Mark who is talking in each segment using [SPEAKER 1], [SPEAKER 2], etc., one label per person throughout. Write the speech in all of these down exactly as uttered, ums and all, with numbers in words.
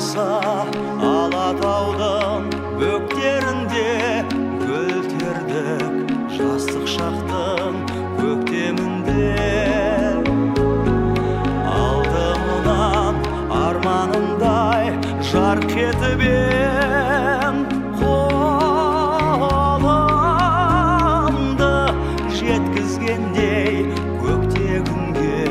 [SPEAKER 1] болса Алатаудың бөктерінде гүл тердік жастық шақтың көктемінде. Алдымнан арманымдай жарқ етіп ем, қолымды жеткізгендей көкте күнге.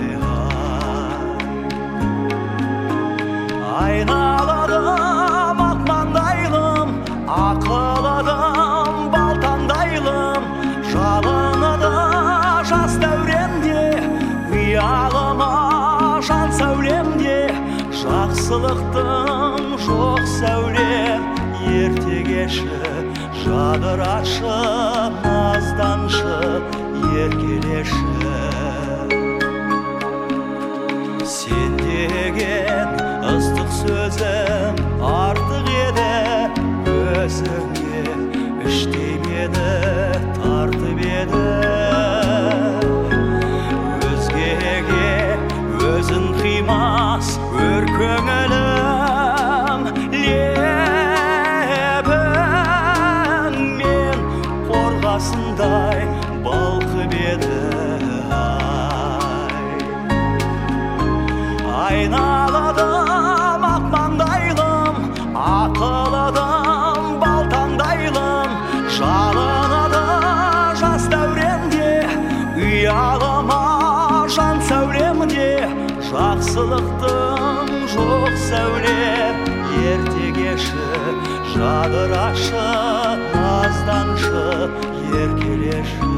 [SPEAKER 1] Айналадым ақмаңдайлым, ақылыдым балтандайлым, жалынады жас дәуремде, ұялыма жан сәулемде. Жақсылықтың жоқ сәулем, ерте кеші жадырашы, назданшы, еркелеші. Сен деген ыстық сөзім артық еді, өзіңе іштей мені тартып еді. Өзгеге өзін қимас өр көңілім, лебіңмен қорғасындай балқып еді. Айналадым ақмаңдайлым, ақылыдым балтандайлым, жалынады жас дәуремде, ұялыма жан сәулемде. Жақсылықтың жоқ сәулем, ерте кеші жадырашы, назданшы, еркелеші.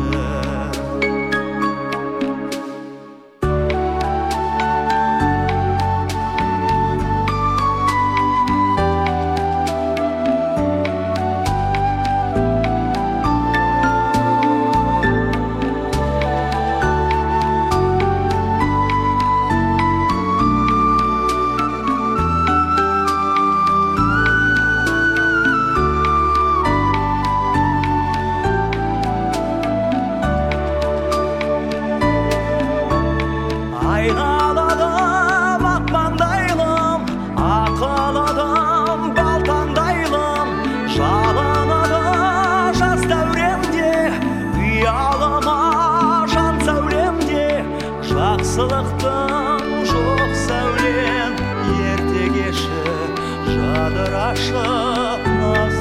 [SPEAKER 1] Айналадым ақмаңдайлым, ақылыдым балтандайлым, жалынады жас дәуремде, ұялыма жан сәулемде. Жақсылықтың жоқ сәулем, ерте кеші жадырашы,